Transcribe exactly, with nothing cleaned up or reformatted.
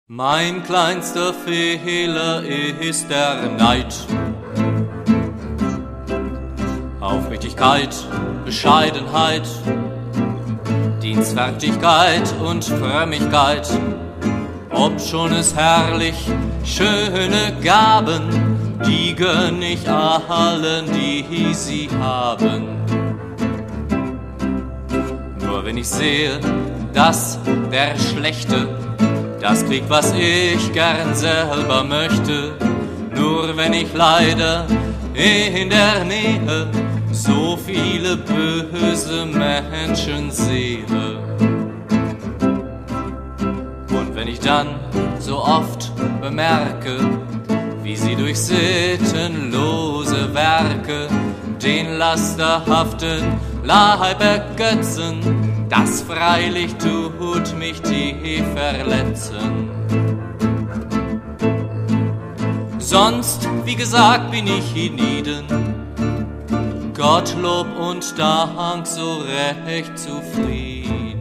Mein kleinster Fehler ist der Neid. Aufrichtigkeit, Bescheidenheit, Dienstfertigkeit und Frömmigkeit. Ob schon es herrlich schöne Gaben, die gönn ich allen, die sie haben. Nur wenn ich sehe, dass der Schlechte das kriegt, was ich gern selber möchte, nur wenn ich leider in der Nähe so viele böse Menschen sehe. Und wenn ich dann so oft bemerke, wie sie durch sittenlose Werke den lasterhaften Leib ergötzen, das freilich tut mich tief verletzen. Sonst, wie gesagt, bin ich hienieden, Gottlob und Dank so recht zufrieden.